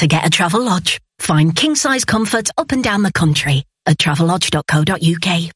to get a Travelodge. Find king-size comfort up and down the country at travelodge.co.uk.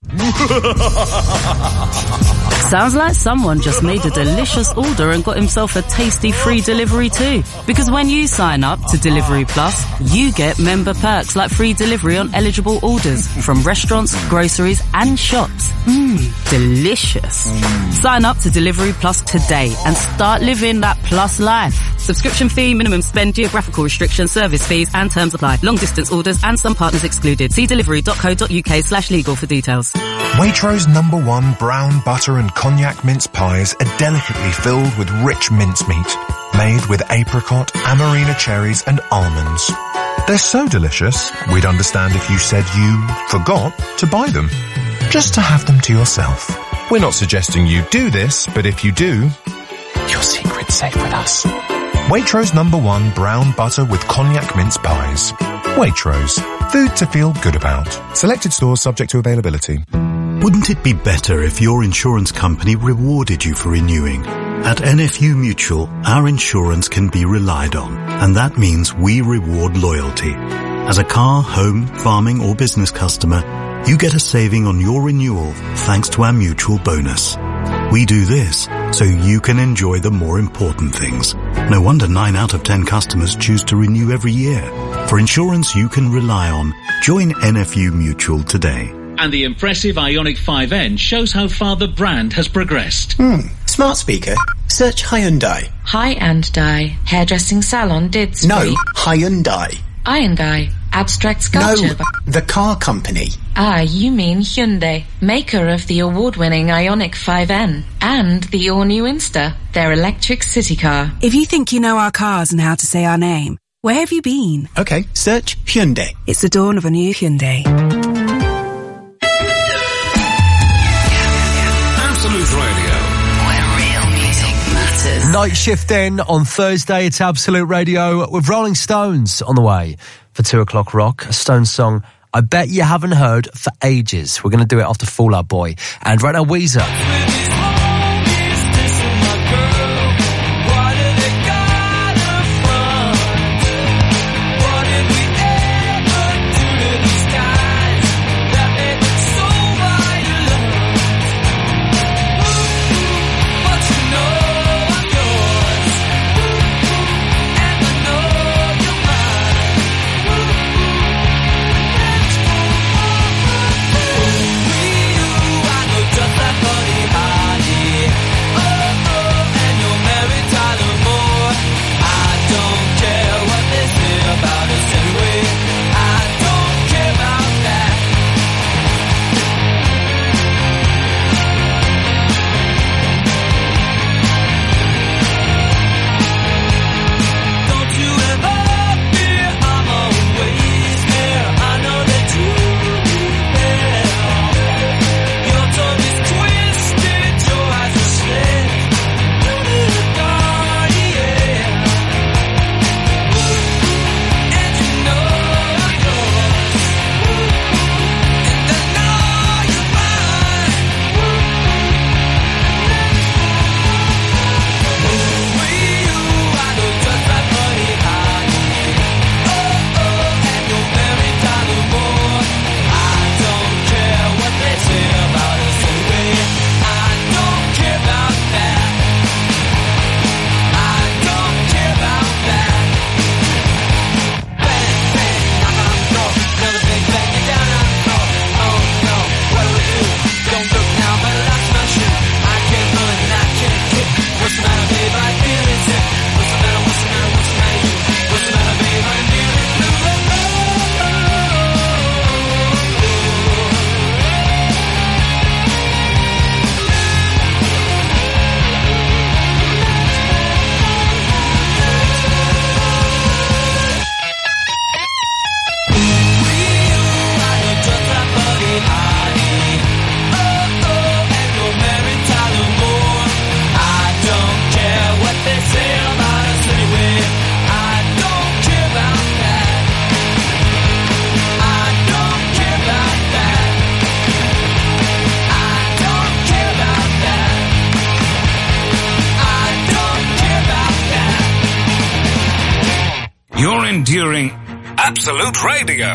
Sounds like someone just made a delicious order and got himself a tasty free delivery too. Because when you sign up to Delivery Plus, you get member perks like free delivery on eligible orders from restaurants, groceries and shops. Delicious. Sign up to Delivery Plus today and start living that Plus life. Subscription fee, minimum spend, geographical restrictions, service fees and terms apply. Long distance orders and some partners excluded. See delivery.co.uk/legal for details. Waitrose #1 brown butter and cognac mince pies are delicately filled with rich mincemeat, made with apricot, amarena cherries and almonds. They're so delicious, we'd understand if you said you forgot to buy them, just to have them to yourself. We're not suggesting you do this, but if you do, your secret's safe with us. Waitrose #1 brown butter with cognac mince pies. Waitrose, food to feel good about. Selected stores subject to availability. Wouldn't it be better if your insurance company rewarded you for renewing? At NFU Mutual, our insurance can be relied on, and that means we reward loyalty. As a car, home, farming or business customer, you get a saving on your renewal thanks to our mutual bonus. We do this so you can enjoy the more important things. No wonder 9 out of 10 customers choose to renew every year. For insurance you can rely on, join NFU Mutual today. And the impressive Ioniq 5N shows how far the brand has progressed. Smart speaker. Search Hyundai. Hyundai. Hairdressing salon Didsbury. No, Hyundai. Hyundai. Abstract sculpture. No, the car company. Ah, you mean Hyundai, maker of the award-winning Ioniq 5N and the all-new Insta, their electric city car. If you think you know our cars and how to say our name, where have you been? Okay, search Hyundai. It's the dawn of a new Hyundai. Absolute Radio, where real music matters. Night shift then on Thursday. It's Absolute Radio with Rolling Stones on the way for 2 o'clock rock. A Stones song I bet you haven't heard for ages. We're going to do it after Fall Out Boy. And right now, Weezer. Just like funny how You're enduring Absolute Radio.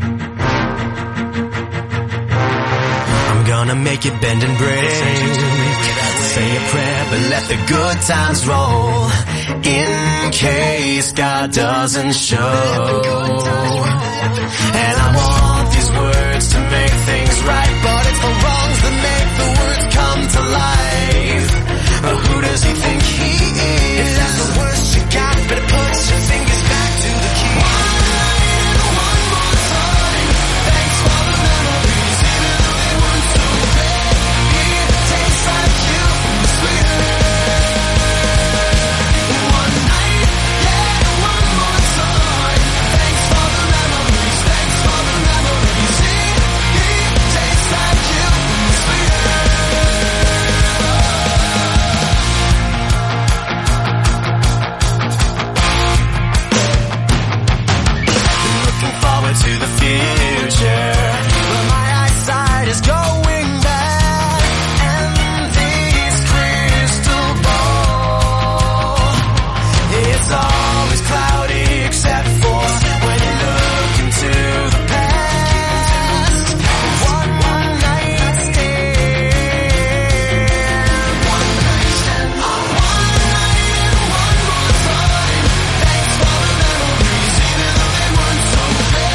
I'm gonna make it bend and break. Say a prayer, but let the good times roll. In case God doesn't show. And I want these words to make things right, but it's the wrongs that make the words come to life. But who does he think he is? If that's the worst you got, better put your fingers back to the key. One night and one more time. Thanks for the memories, even though they weren't so great. It tastes like you, sweeter. One night, yeah, one more time. Thanks for the memories, thanks for the memories. It tastes like you, sweeter. To the future, but my eyesight is going bad, and this crystal ball, it's always cloudy except for when you look into the past. One night stand, one night stand, one night and one more time. Thanks for the memories, even though they weren't so great.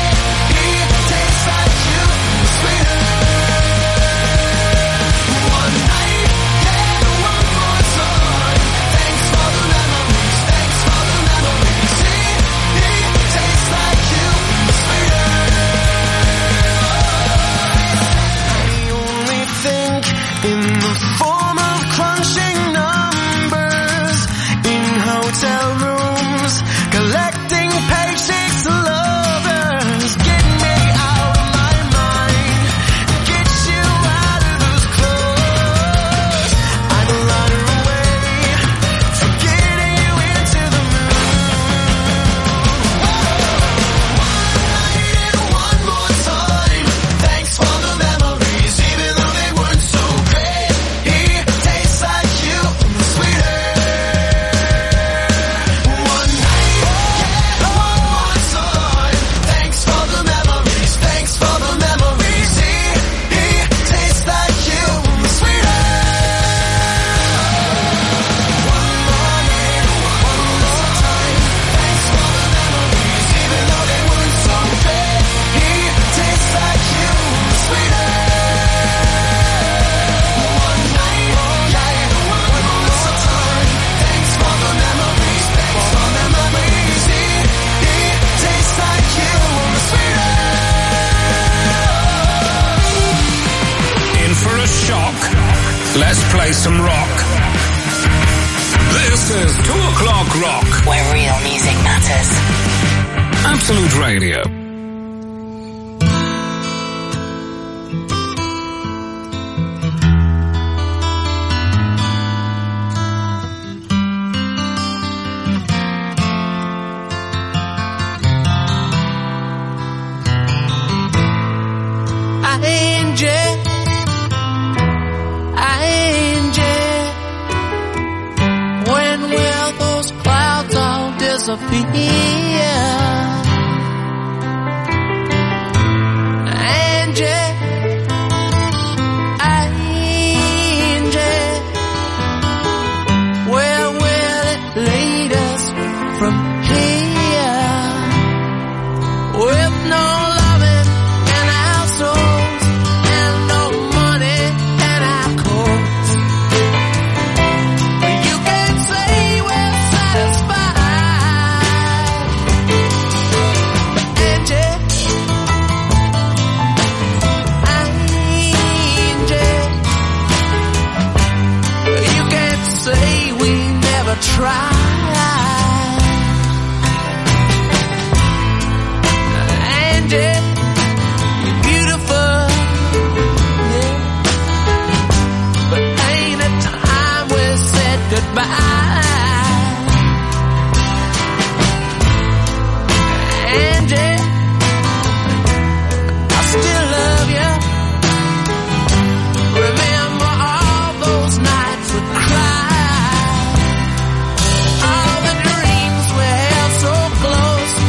Let's play some rock. This is 2 O'Clock Rock, where real music matters. Absolute Radio. All the dreams we held so close.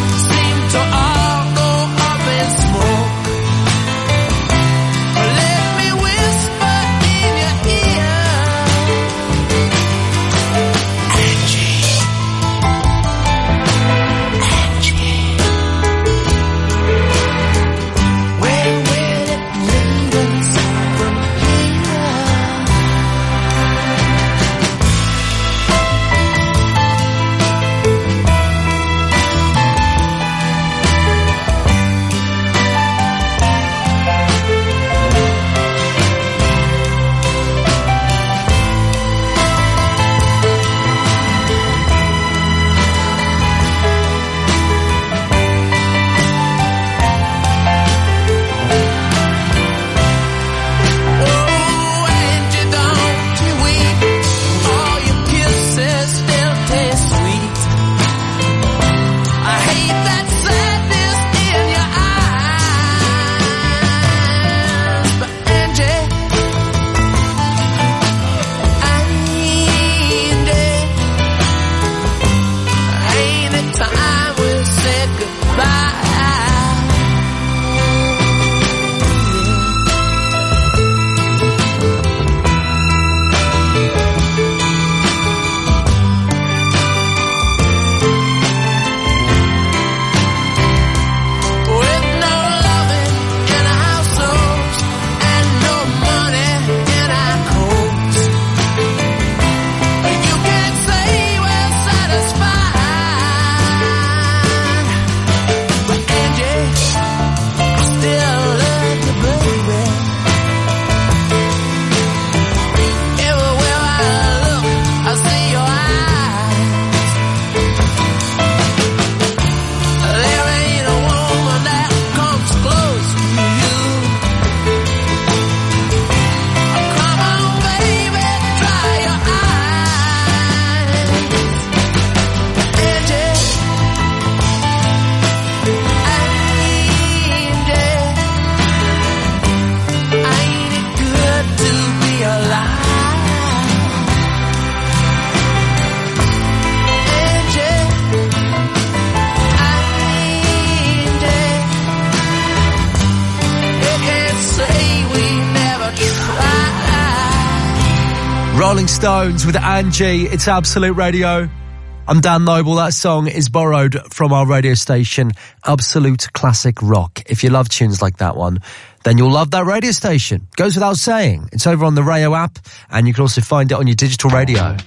Rolling Stones with Angie. It's Absolute Radio. I'm Dan Noble. That song is borrowed from our radio station, Absolute Classic Rock. If you love tunes like that one, then you'll love that radio station. Goes without saying. It's over on the Rayo app, and you can also find it on your digital radio.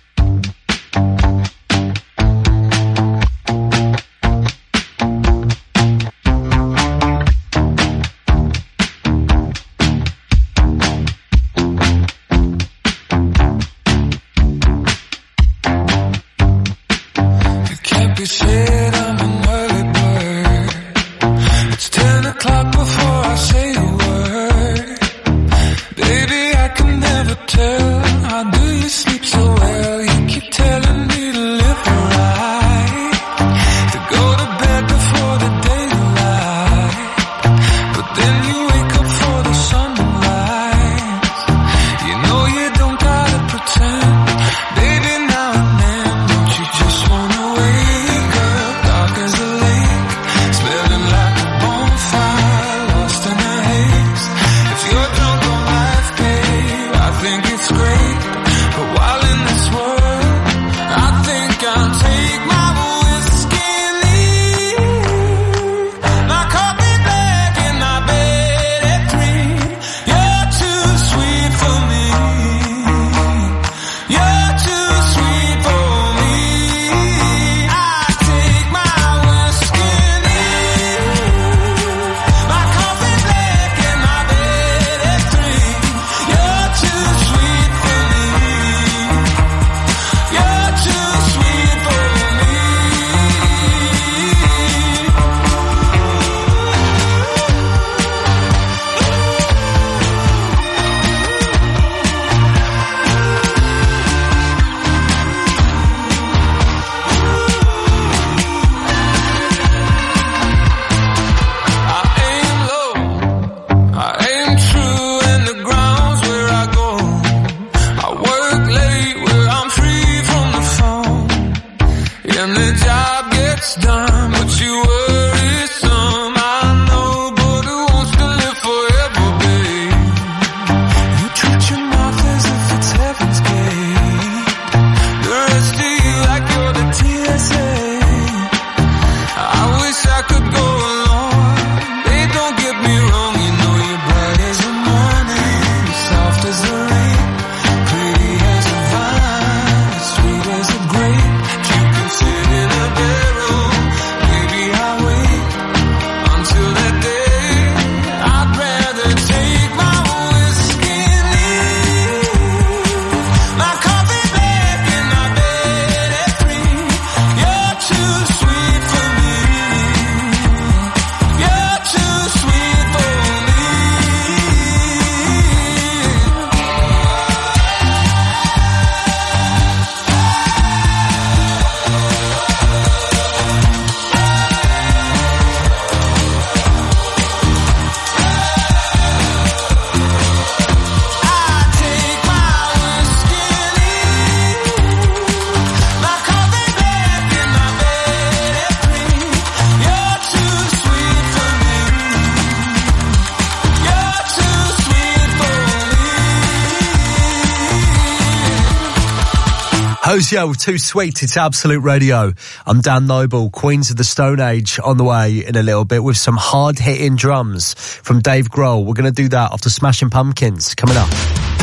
Hosio, Too Sweet, it's Absolute Radio. I'm Dan Noble, Queens of the Stone Age on the way in a little bit with some hard-hitting drums from Dave Grohl. We're going to do that after Smashing Pumpkins coming up.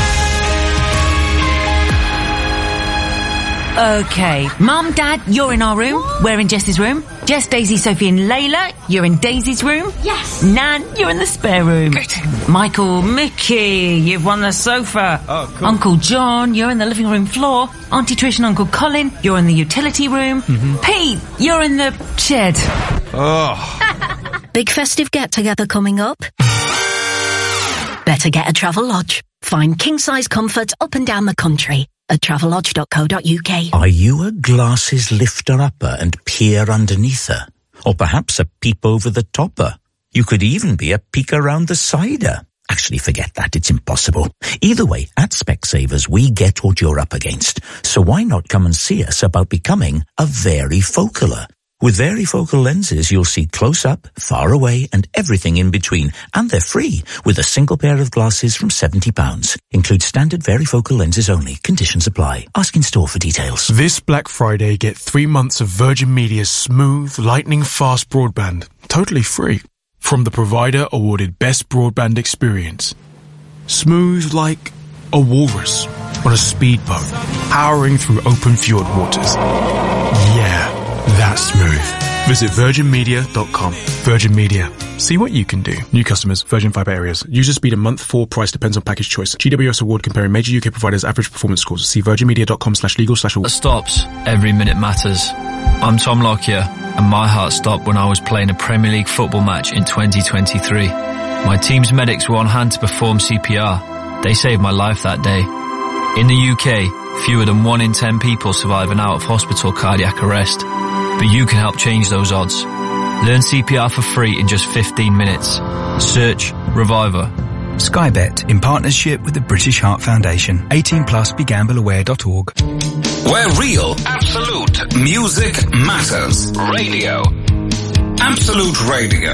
Okay, Mum, Dad, you're in our room. We're in Jess's room. Jess, Daisy, Sophie and Layla, you're in Daisy's room. Yes. Nan, you're in the spare room. Good. Michael, Mickey, you've won the sofa. Oh, cool. Uncle John, you're in the living room floor. Auntie Trish and Uncle Colin, you're in the utility room. Pete, you're in the shed. Oh. Big festive get-together coming up? Better get a Travelodge. Find king-size comfort up and down the country at travelodge.co.uk. Are you a glasses lifter-upper and peer underneath her? Or perhaps a peep over the topper? You could even be a peek around the sider. Actually, forget that. It's impossible. Either way, at Specsavers, we get what you're up against. So why not come and see us about becoming a varifocaler? With varifocal lenses, you'll see close up, far away, and everything in between. And they're free, with a single pair of glasses from £70. Includes standard varifocal lenses only. Conditions apply. Ask in store for details. This Black Friday, get 3 months of Virgin Media's smooth, lightning-fast broadband, totally free, from the provider awarded Best Broadband Experience. Smooth like a walrus on a speedboat, powering through open fjord waters. Yeah. That's smooth. Visit virginmedia.com. Virgin Media. See what you can do. New customers, Virgin Fibre areas. User speed a month, 4 price depends on package choice. GWS award comparing major UK providers' average performance scores. See virginmedia.com/legal/award. Stops. Every minute matters. I'm Tom Lockyer, and my heart stopped when I was playing a Premier League football match in 2023. My team's medics were on hand to perform CPR. They saved my life that day. In the UK, fewer than 1 in 10 people survive an out-of-hospital cardiac arrest. But you can help change those odds. Learn CPR for free in just 15 minutes. Search Reviver. Sky Bet, in partnership with the British Heart Foundation. 18+, begambleaware.org. Where real, absolute music matters. Radio. Absolute Radio.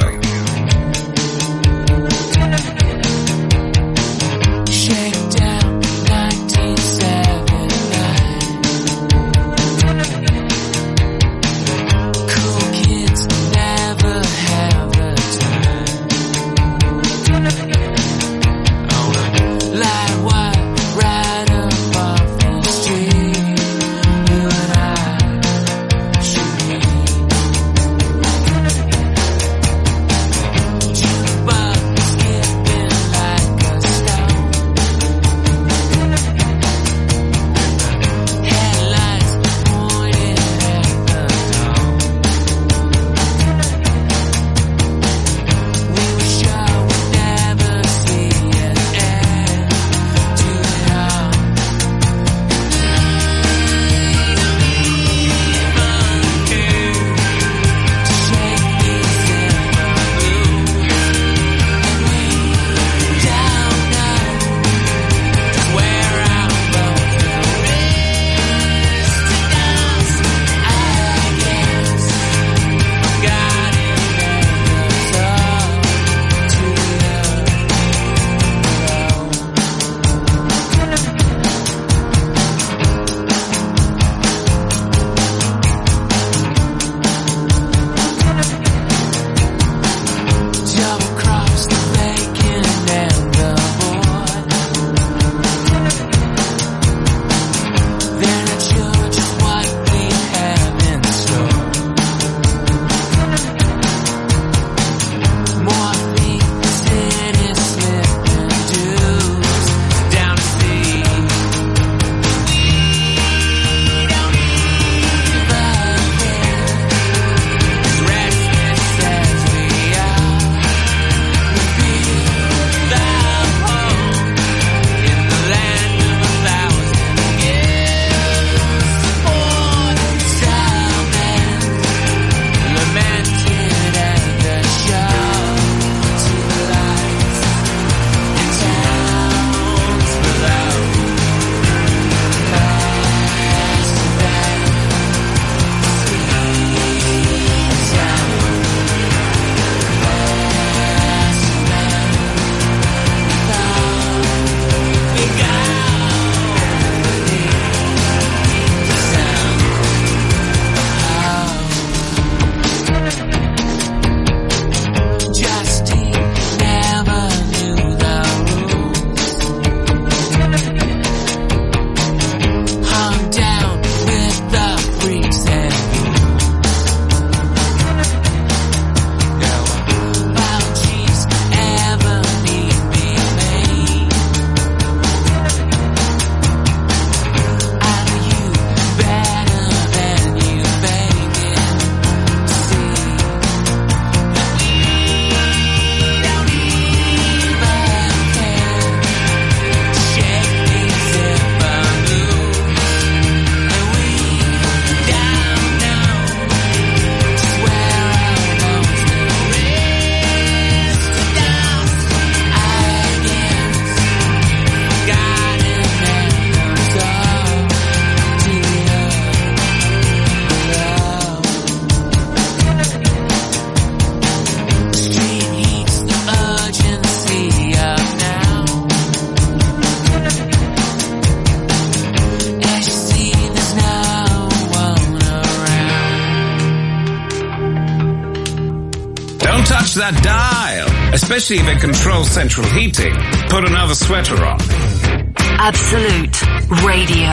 Don't touch that dial, especially if it controls central heating. Put another sweater on. Absolute Radio.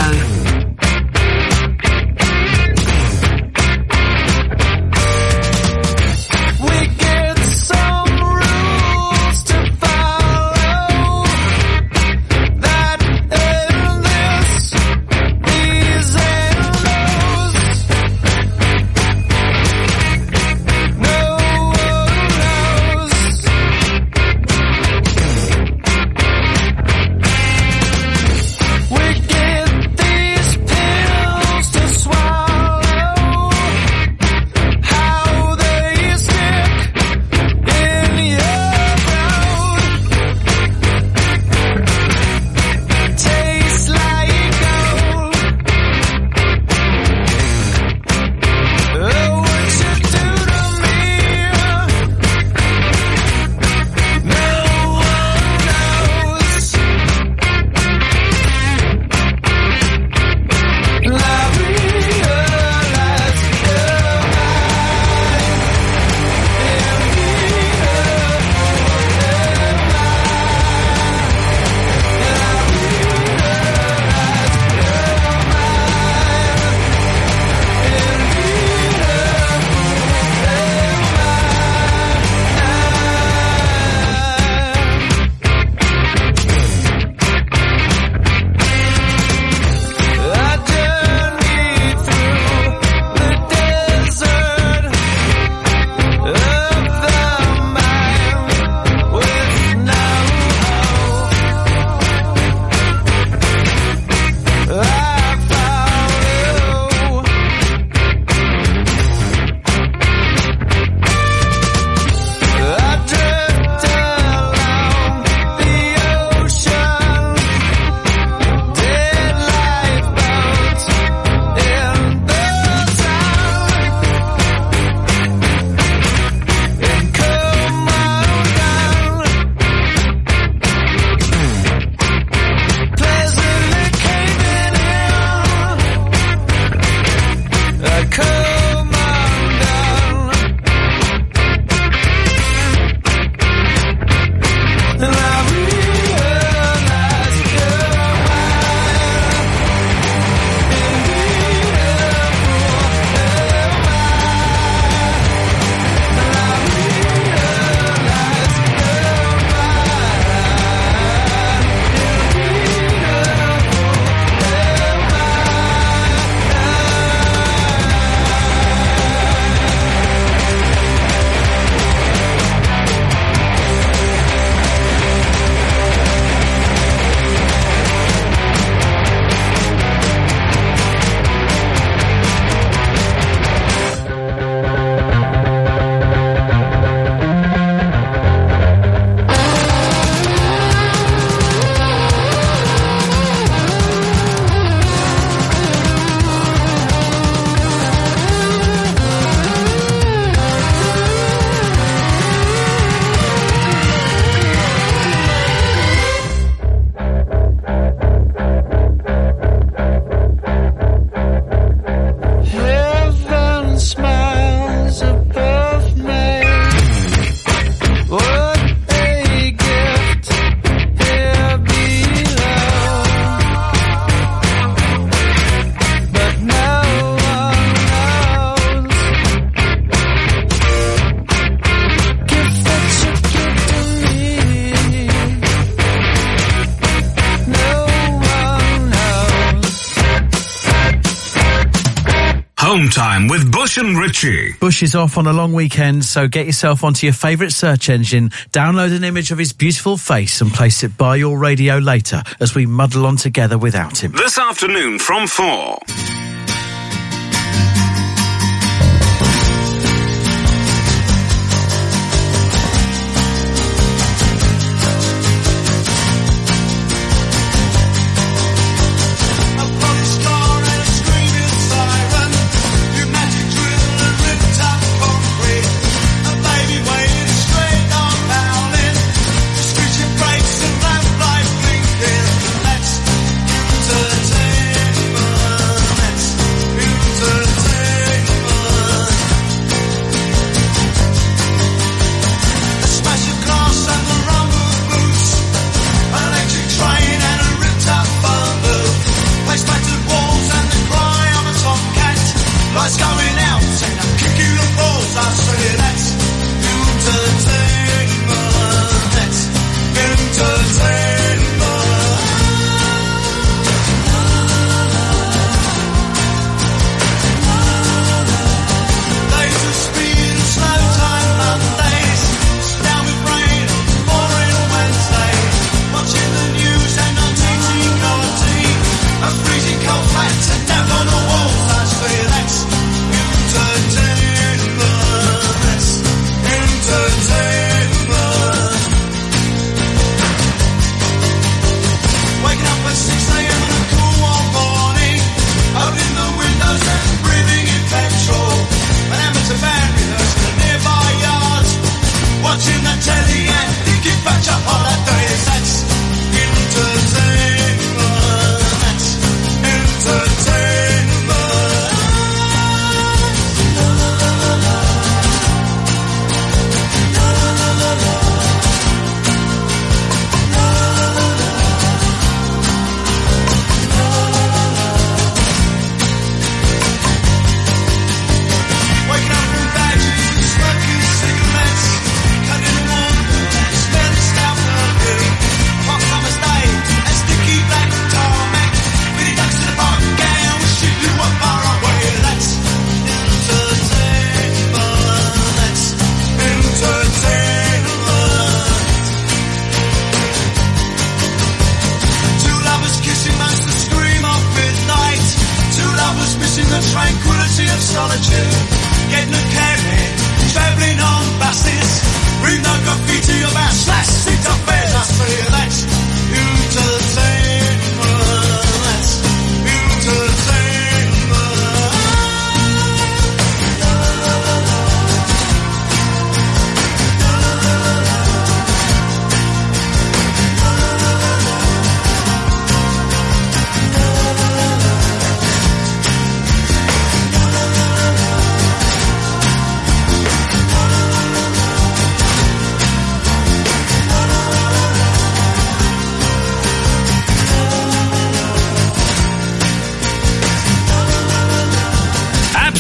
Home Time with Bush and Richie. Bush is off on a long weekend, so get yourself onto your favourite search engine, download an image of his beautiful face and place it by your radio later as we muddle on together without him. This afternoon from 4.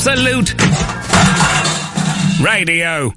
Absolute Radio.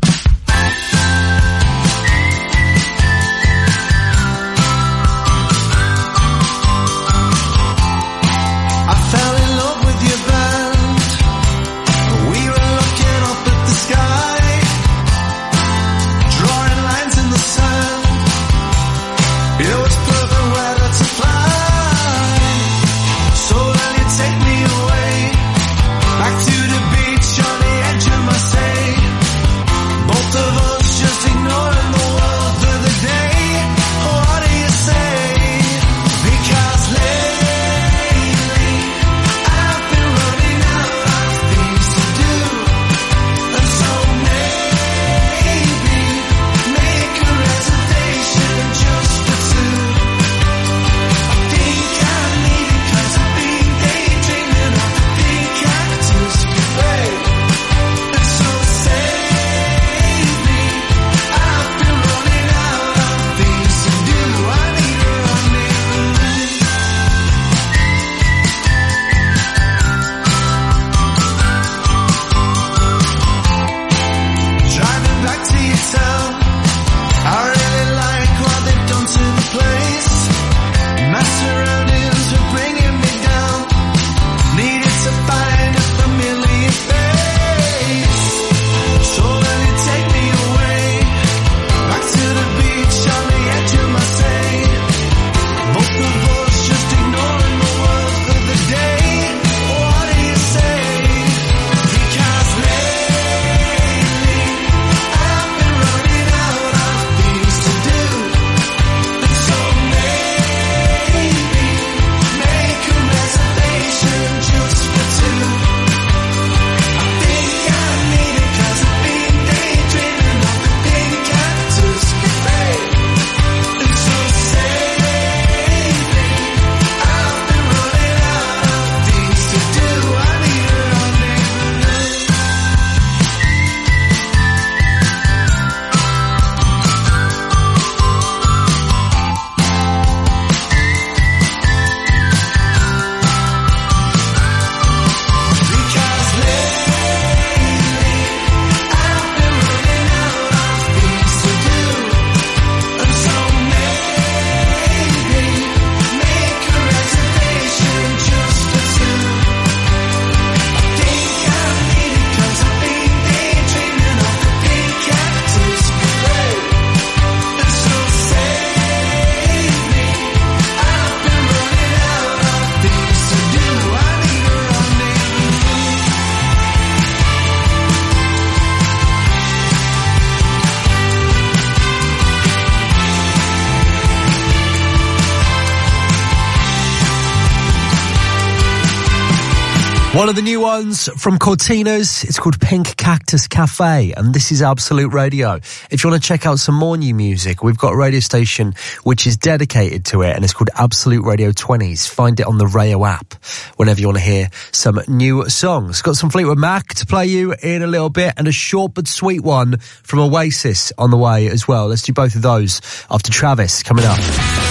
One of the new ones from Cortinas, it's called Pink Cactus Cafe, and this is Absolute Radio. If you want to check out some more new music, we've got a radio station which is dedicated to it, and it's called Absolute Radio 20s. Find it on the Rayo app whenever you want to hear some new songs. Got some Fleetwood Mac to play you in a little bit, and a short but sweet one from Oasis on the way as well. Let's do both of those after Travis coming up.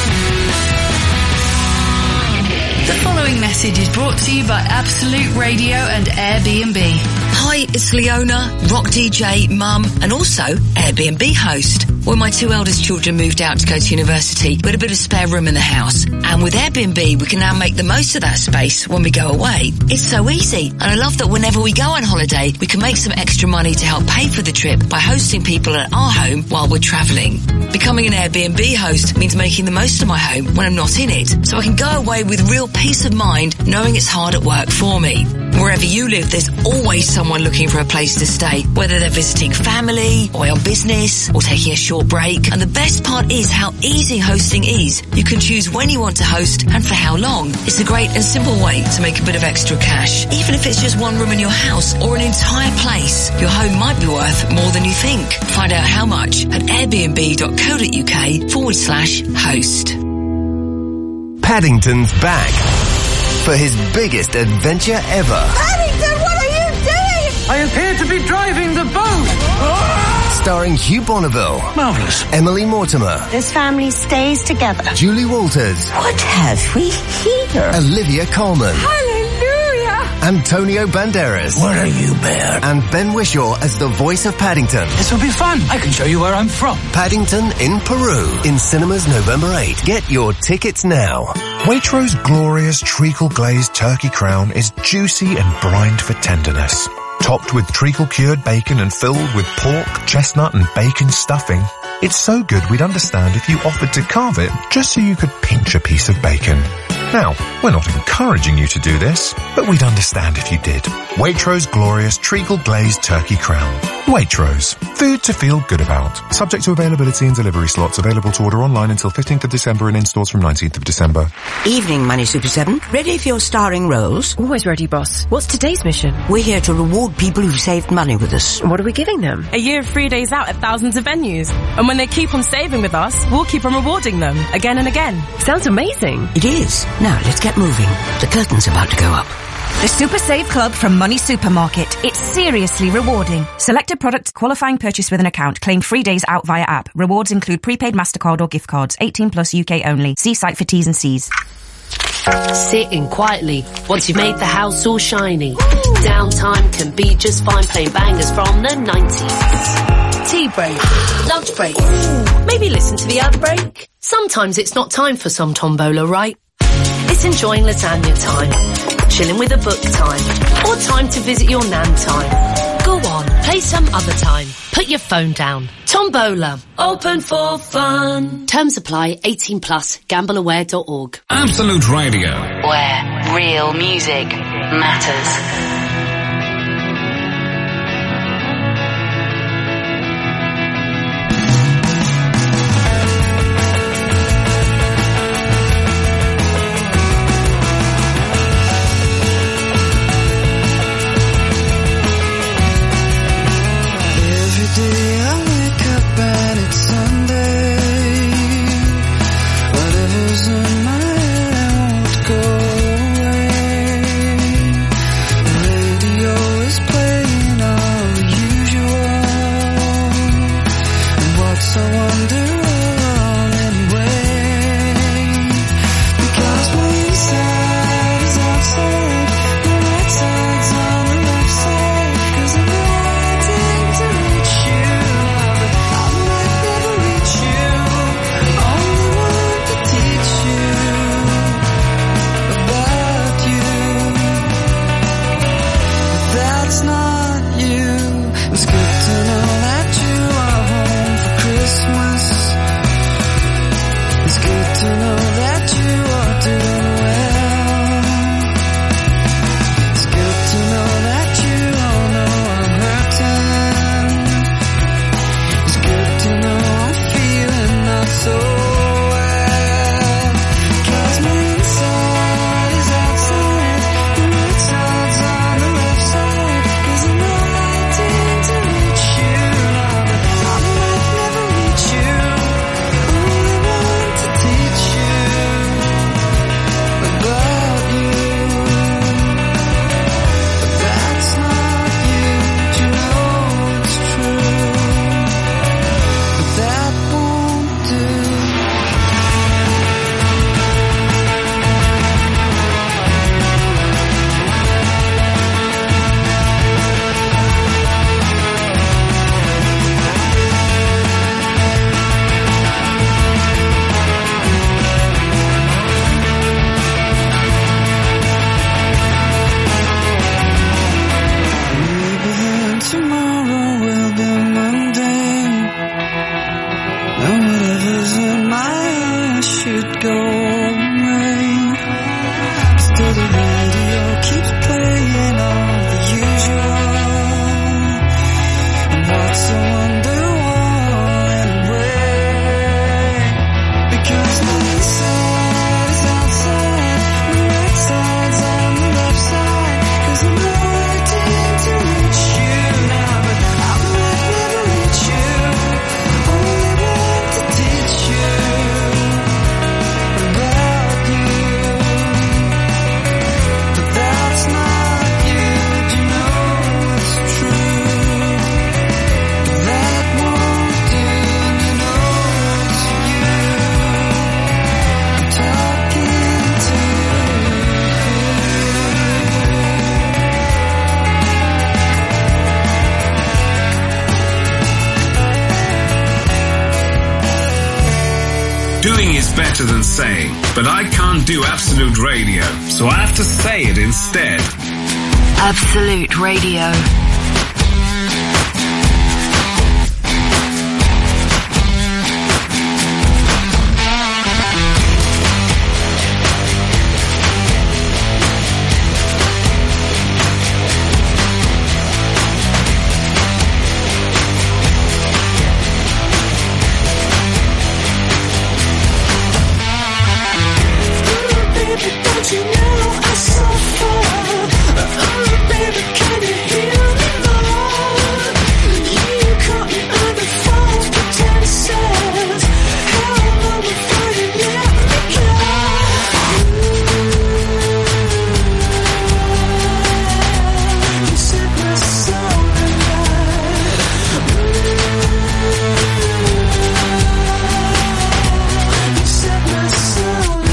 The following message is brought to you by Absolute Radio and Airbnb. Hi, it's Leona, rock DJ, mum, and also Airbnb host. When my two eldest children moved out to go to university, we had a bit of spare room in the house. And with Airbnb, we can now make the most of that space when we go away. It's so easy. And I love that whenever we go on holiday, we can make some extra money to help pay for the trip by hosting people at our home while we're travelling. Becoming an Airbnb host means making the most of my home when I'm not in it, so I can go away with real peace of mind knowing it's hard at work for me. Wherever you live, there's always someone looking for a place to stay, whether they're visiting family, or on business, or taking a short break. And the best part is how easy hosting is. You can choose when you want to host and for how long. It's a great and simple way to make a bit of extra cash. Even if it's just one room in your house or an entire place, your home might be worth more than you think. Find out how much at airbnb.co.uk/host. Paddington's back for his biggest adventure ever. Paddington, what are you doing? I appear to be driving the boat. Starring Hugh Bonneville. Marvellous. Emily Mortimer. This family stays together. Julie Walters. What have we here? Olivia Colman. Hallelujah! Antonio Banderas. What are you, Bear? And Ben Whishaw as the voice of Paddington. This will be fun. I can show you where I'm from. Paddington in Peru. In cinemas November 8. Get your tickets now. Waitrose glorious treacle glazed turkey crown is juicy and brined for tenderness. Topped with treacle-cured bacon and filled with pork, chestnut and bacon stuffing. It's so good we'd understand if you offered to carve it just so you could pinch a piece of bacon. Now, we're not encouraging you to do this, but we'd understand if you did. Waitrose glorious treacle glazed turkey crown. Waitrose. Food to feel good about. Subject to availability and delivery slots. Available to order online until 15th of December and in stores from 19th of December. Evening, Money Super 7. Ready for your starring roles? Always ready, boss. What's today's mission? We're here to reward people who've saved money with us. What are we giving them? A year of free days out at thousands of venues. And when they keep on saving with us, we'll keep on rewarding them again and again. Sounds amazing. It is. Now, let's get moving. The curtain's about to go up. The Super Save Club from Money Supermarket. It's seriously rewarding. Selected products, qualifying purchase with an account. Claim 3 days out via app. Rewards include prepaid MasterCard or gift cards. 18 plus UK only. See site for T's and C's. Sitting quietly once you've made the house all shiny. Downtime can be just fine playing bangers from the 90s. Tea break, lunch break, maybe listen to the ad break. Sometimes it's not time for some tombola, right? It's enjoying lasagna time, chilling with a book time, or time to visit your nan time. Go on, play some other time. Put your phone down. Tombola, open for fun. Terms apply, 18 plus, gambleaware.org. Absolute Radio. Where real music matters. Whatever's in my head, I won't go away. Doing is better than saying, but I can't do Absolute Radio, so I have to say it instead. Absolute Radio. Don't you know I suffer? Oh, baby, can you hear me more? You caught me under false pretenses. How long before you let me go? You set my soul alight. You set my soul alight.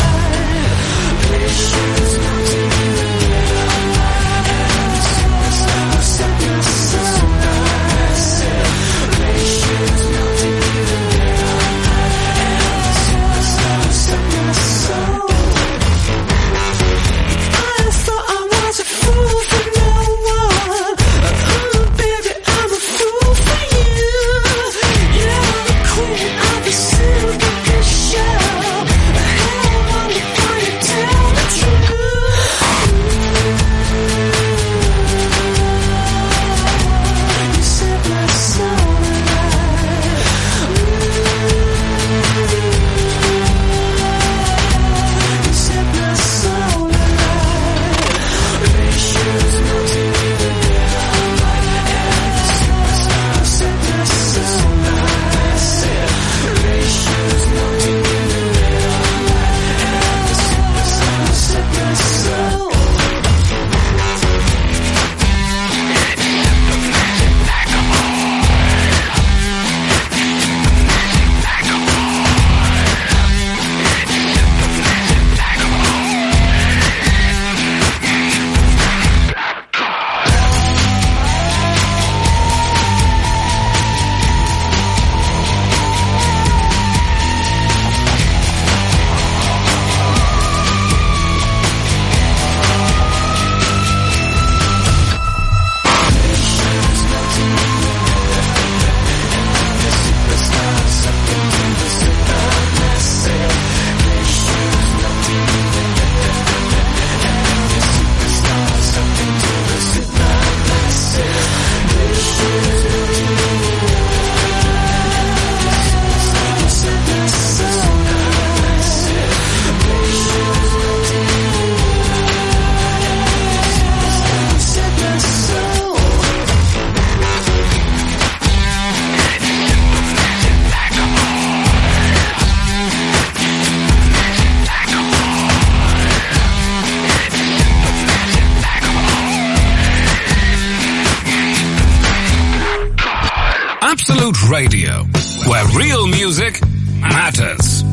Absolute Radio, where real music matters.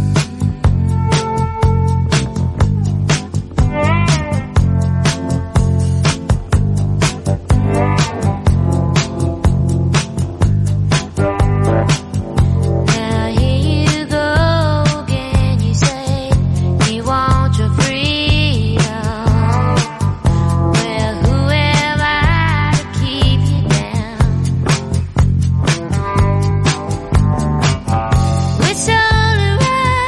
It's all around.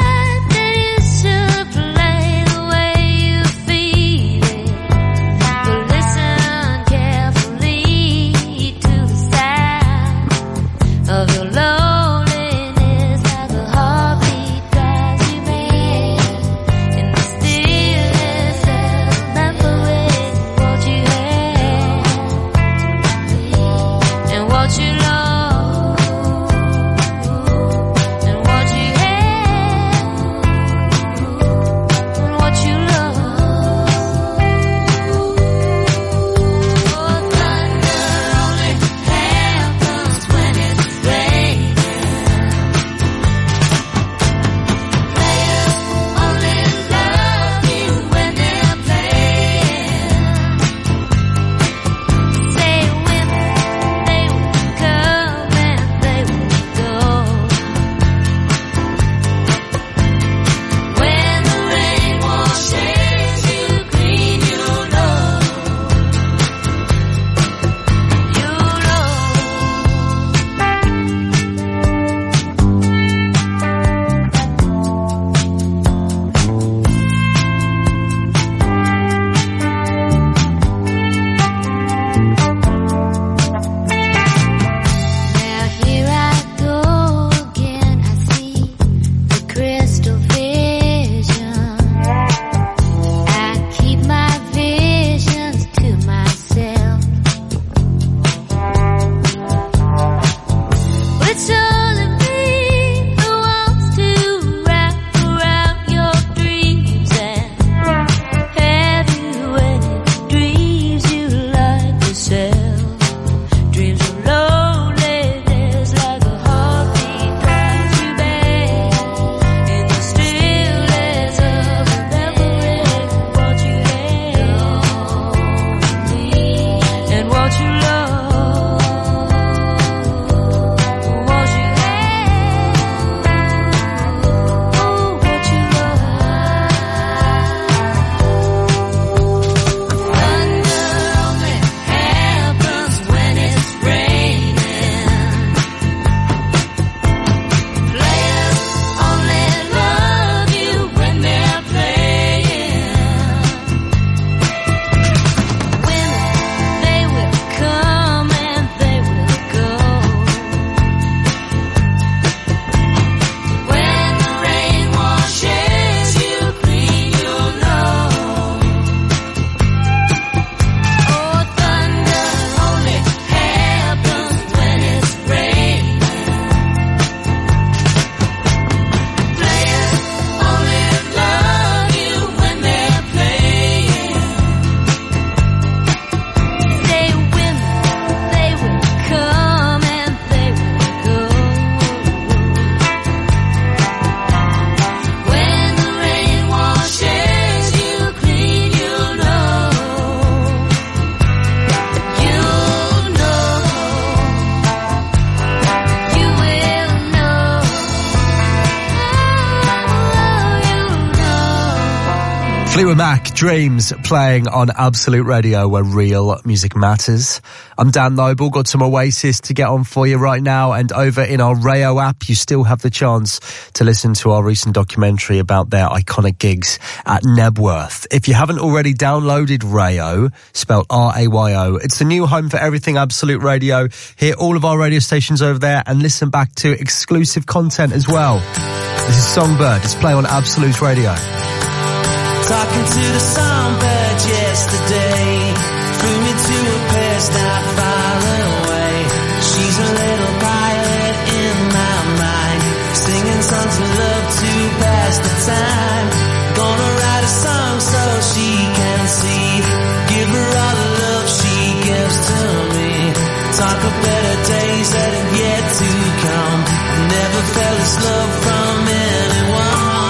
Fleetwood Mac, Dreams, playing on Absolute Radio, where real music matters. I'm Dan Noble, got some Oasis to get on for you right now, and over in our Rayo app, you still have the chance to listen to our recent documentary about their iconic gigs at Nebworth. If you haven't already downloaded Rayo, spelled R-A-Y-O, it's the new home for everything Absolute Radio. Hear all of our radio stations over there and listen back to exclusive content as well. This is Songbird, it's playing on Absolute Radio. Talking to the songbird yesterday, flew me to a place not far away. She's a little pilot in my mind, singing songs of love to pass the time. Gonna write a song so she can see, give her all the love she gives to me. Talk of better days that have yet to come. Never felt this love from anyone.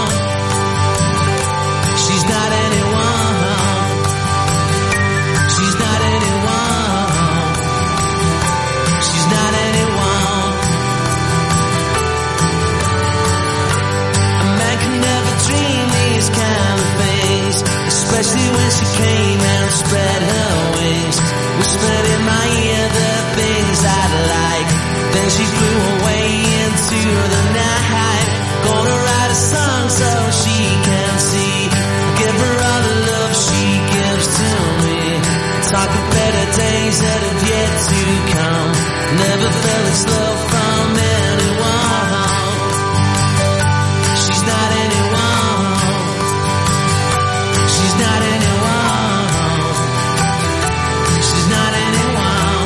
She's not anyone. She's not anyone. She's not anyone. A man can never dream these kind of things, especially when she came and spread her wings, whispered in my ear the things I'd like. Then she flew away into the night. Gonna write a song so she can see, give her all the love she gives to me. Talk of better days that have yet to come. Never felt this love from anyone. She's not anyone. She's not anyone. She's not anyone.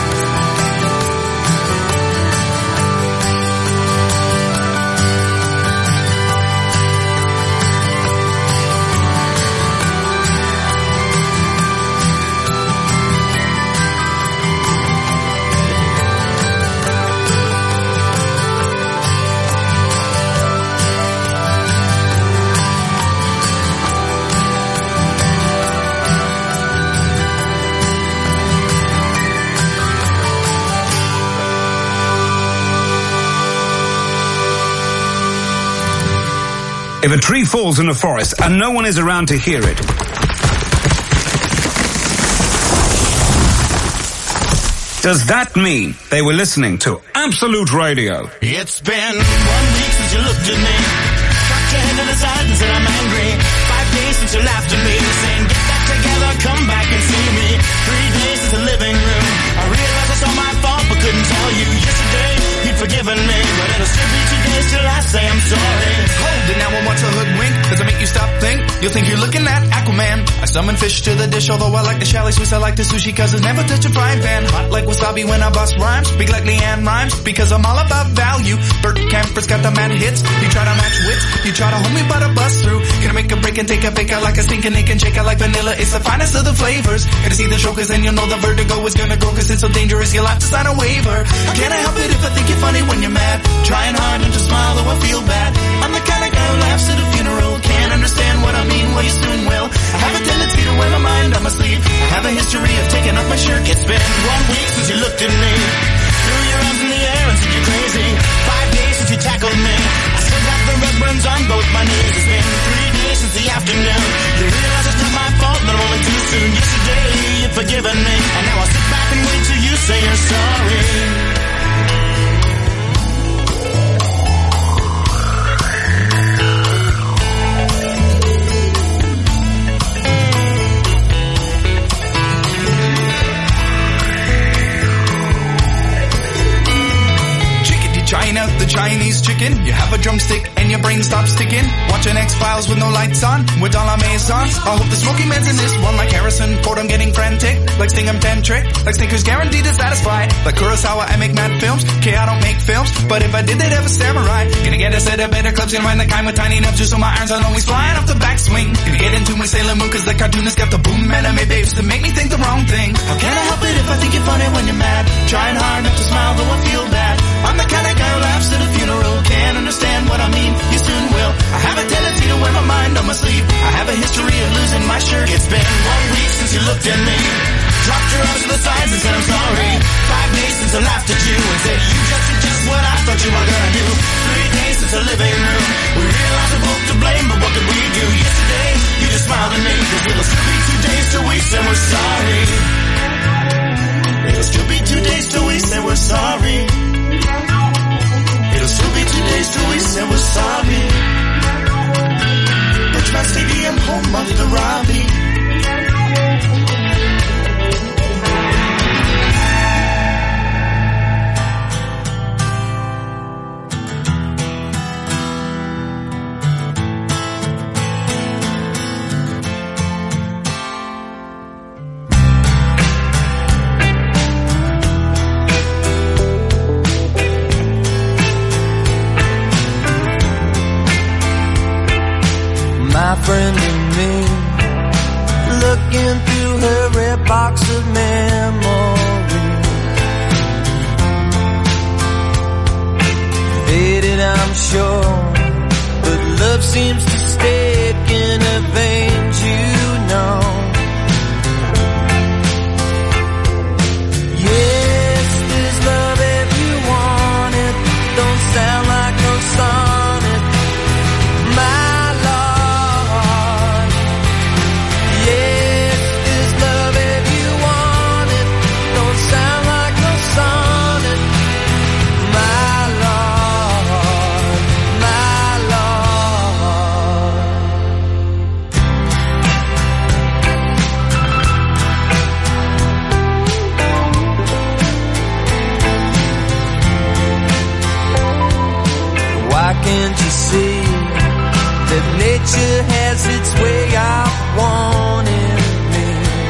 If a tree falls in a forest and no one is around to hear it, does that mean they were listening to Absolute Radio? It's been 1 week since you looked at me, cocked your head to the side and said I'm angry. 5 days since you laughed at me, saying get back together, come back and see me. 3 days in the living room, I realized it's all my fault but couldn't tell you. Yesterday you'd forgiven me, but it'll still be 2 days till I say I'm sorry. Hold it now, I want to hoodwink. Does it make you stop think? You'll think you're looking at Aquaman. I summon fish to the dish, although I like the chalet Swiss, I like the sushi cause it's never touch a frying pan. Hot like wasabi when I bust rhymes, speak like Leanne Rhymes because I'm all about value. Bert Camper's got the mad hits, you try to match wits, you try to hold me but I bust through. Gonna make a break and take a fake out like a stinking Nick and shake out like vanilla, it's the finest of the flavors. Gonna see the show cause then you'll know the vertigo is gonna go cause it's so dangerous you'll have to sign a waiver. Can't I help it if I think you're funny when you're mad, trying hard not to smile though I feel bad. I'm the kind of guy who laughs at a funeral, can't understand what I mean, well you soon will. I have a tendency to wear my mind on my sleeve, I have a history of taking off my shirt. It's been 1 week since you looked at me, threw your arms in the air and said you're crazy. 5 days since you tackled me, I still got the red burns on both my knees. It's been 3 days since the afternoon, you realize it's not my fault but I'm only too soon. Yesterday you'd forgiven me, and now I'll sit back and wait till you say you're sorry. China, the Chinese chicken. You have a drumstick and your brain stops ticking. Watching X-Files with no lights on, with all our maisons. I hope the smoky man's in this one like Harrison Ford. I'm getting frantic, like Sting I'm tantric, like Snickers guaranteed to satisfy. Like Kurosawa, I make mad films. Okay, I don't make films, but if I did, they'd have a samurai. Gonna get a set of better clubs, gonna find the kind with tiny nubs just so my irons aren't always flying off the backswing. Gonna get into my Sailor Moon cause the cartoonist got the boom anime babes to make me think the wrong thing. How can I help it if I think you're funny when you're mad? Trying hard not to smile though I feel bad. I'm the kind of guy who laughs at a funeral, can't understand what I mean, you soon will. I have a tendency to wear my mind on my sleeve, I have a history of losing my shirt. It's been 1 week since you looked at me, dropped your arms to the sides and said I'm sorry. 5 days since I laughed at you and said you just did just what I thought you were gonna do. 3 days since the living room, we realized we're both to blame, but what could we do? Yesterday, you just smiled I'm sure. But love seems to stick in a vein, you know. Yes, there's love if you want it. Don't sound like no sonnet, my Lord. Yes, there's love if you want it. Don't sound like no sonnet, my Lord, my Lord. Why can't you see that nature has its way of wanting me?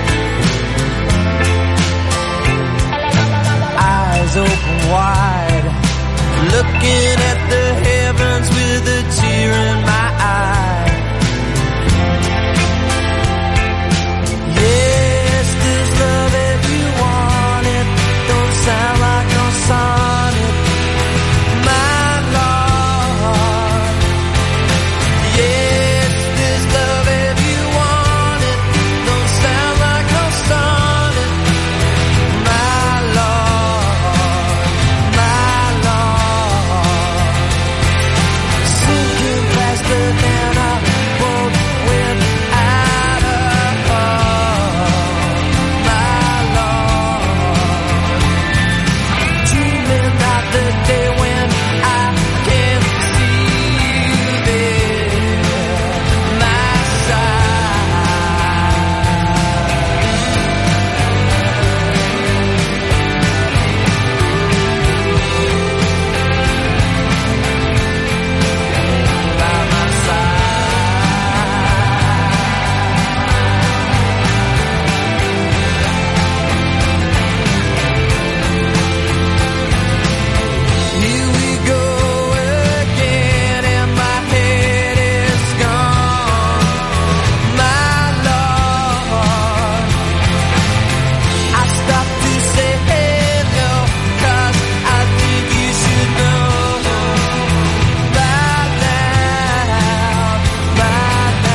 Eyes open wide, looking at the heavens with a tear in my eye. Yes, there's love if you want it. Don't sound like no sonnet, my Lord. Yes, there's love if you want it. Don't sound like no sonnet, my Lord, my Lord. Sinking faster than a boat without a hull, my Lord. Dreaming of the day when I can see you there, my side. By my Here we go again, and my head is gone, my Lord. I stopped to say hello, 'cause I think you should know by now, by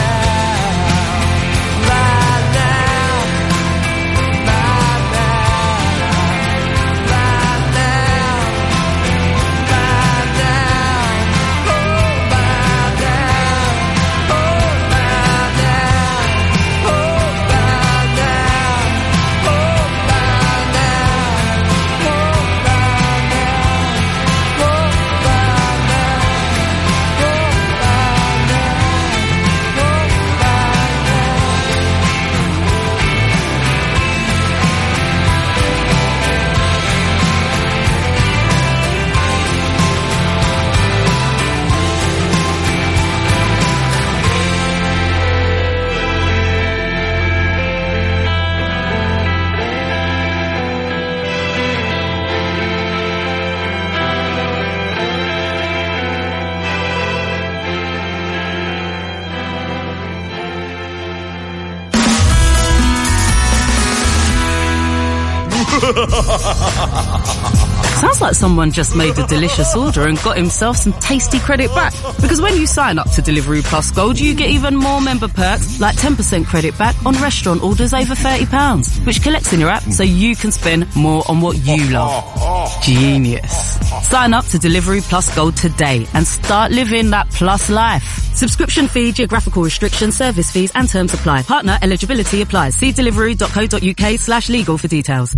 now, by now, by now, by now. Sounds like someone just made a delicious order and got himself some tasty credit back. Because when you sign up to Deliveroo Plus Gold, you get even more member perks, like 10% credit back on restaurant orders over £30, which collects in your app so you can spend more on what you love. Genius. Sign up to Deliveroo Plus Gold today and start living that plus life. Subscription fee, geographical restrictions, service fees and terms apply. Partner eligibility applies. See deliveroo.co.uk/legal for details.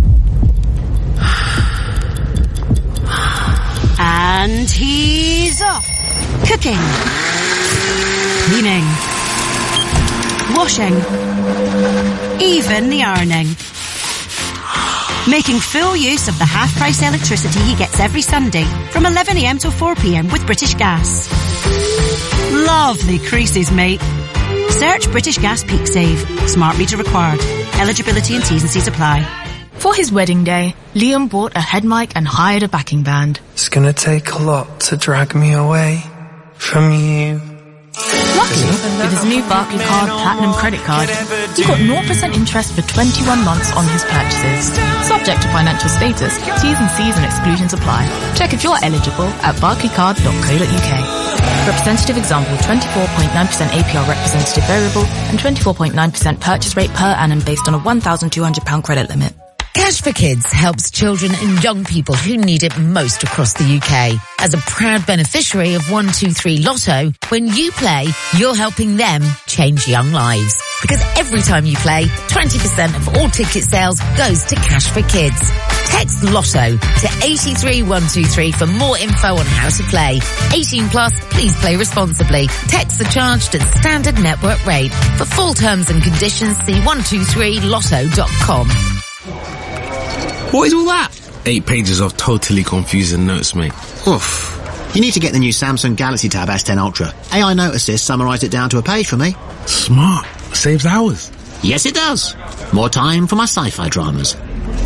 And he's off. Cooking. Cleaning. Washing. Even the ironing. Making full use of the half-price electricity he gets every Sunday from 11 a.m. till 4 p.m. with British Gas. Lovely creases, mate. Search British Gas Peak Save. Smart meter required. Eligibility and T's and C's apply. For his wedding day, Liam bought a head mic and hired a backing band. It's gonna take a lot to drag me away from you. Luckily, with his new Barclaycard Platinum credit card, he got 0% interest for 21 months on his purchases. Subject to financial status, T's and C's and exclusions apply. Check if you're eligible at barclaycard.co.uk. Representative example, 24.9% APR representative variable and 24.9% purchase rate per annum based on a £1,200 credit limit. Cash for Kids helps children and young people who need it most across the UK. As a proud beneficiary of 123 Lotto, when you play, you're helping them change young lives. Because every time you play, 20% of all ticket sales goes to Cash for Kids. Text Lotto to 83123 for more info on how to play. 18 plus, please play responsibly. Texts are charged at standard network rate. For full terms and conditions, see 123lotto.com. What is all that? 8 pages of totally confusing notes, mate. Oof. You need to get the new Samsung Galaxy Tab S10 Ultra. AI Note Assist summarised it down to a page for me. Smart. Saves hours. Yes, it does. More time for my sci-fi dramas.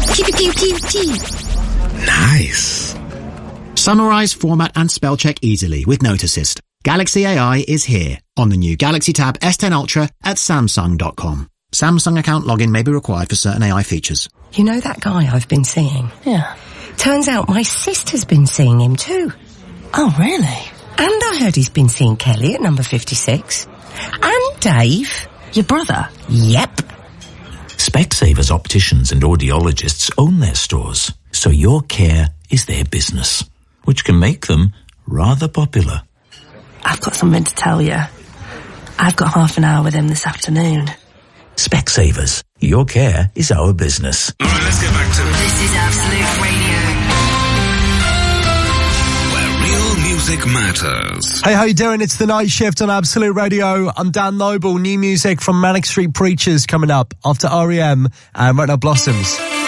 Nice. Summarise, format and spell check easily with Note Assist. Galaxy AI is here on the new Galaxy Tab S10 Ultra at Samsung.com. Samsung account login may be required for certain AI features. You know that guy I've been seeing? Yeah. Turns out my sister's been seeing him too. Oh, really? And I heard he's been seeing Kelly at number 56. And Dave. Your brother? Yep. Specsavers opticians and audiologists own their stores, so your care is their business, which can make them rather popular. I've got something to tell you. I've got half an hour with him this afternoon. Specsavers, your care is our business. All right, let's get back to it. This is Absolute Radio. Where real music matters. Hey, how you doing? It's the night shift on Absolute Radio. I'm Dan Noble. New music from Manic Street Preachers coming up after R.E.M. and Right Now Blossoms.